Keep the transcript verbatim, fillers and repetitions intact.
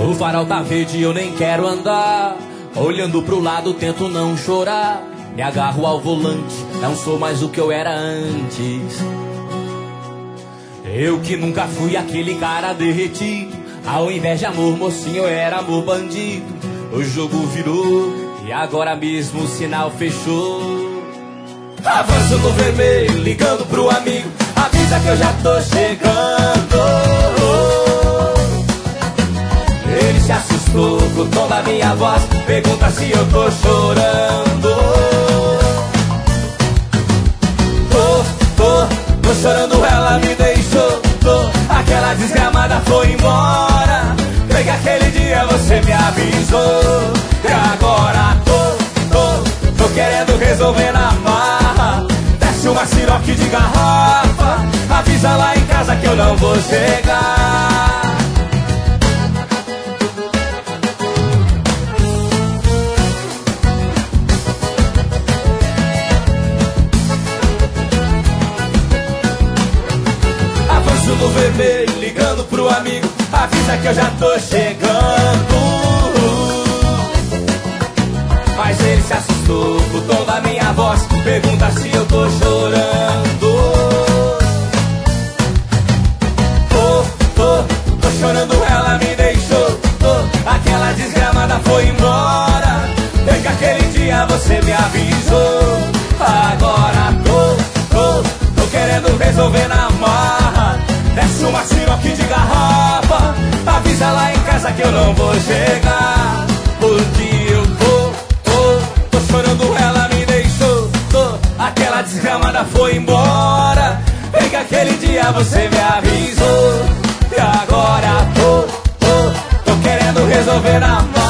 O farol tá verde e eu nem quero andar. Olhando pro lado tento não chorar. Me agarro ao volante, não sou mais o que eu era antes. Eu que nunca fui aquele cara derretido. Ao invés de amor mocinho eu era amor bandido. O jogo virou e agora mesmo o sinal fechou. Avanço no vermelho, ligando pro amigo. Avisa que eu já tô chegando. Ele se assustou com o tom da minha voz. Pergunta se eu tô chorando. Tô, tô, tô chorando, ela me deixou. Tô, aquela desgramada foi embora. Sei que aquele dia você me avisou. E agora tô, tô, tô querendo resolver na marra. Desce uma siroque de garrafa. Avisa lá em casa que eu não vou chegar. No vermelho, ligando pro amigo. Avisa que eu já tô chegando. Mas ele se assustou com o tom da minha voz. Pergunta se eu tô chorando. Tô, tô, tô chorando, ela me deixou. Tô, aquela desgramada foi embora. Desde aquele dia você me avisou. Agora tô, tô, tô querendo resolver na marra. Desce uma siroque de garrafa. Avisa lá em casa que eu não vou chegar. Porque eu tô, tô, tô chorando, ela me deixou. Tô, aquela desgramada foi embora. Bem que aquele dia você me avisou. E agora tô, tô, tô querendo resolver na mão.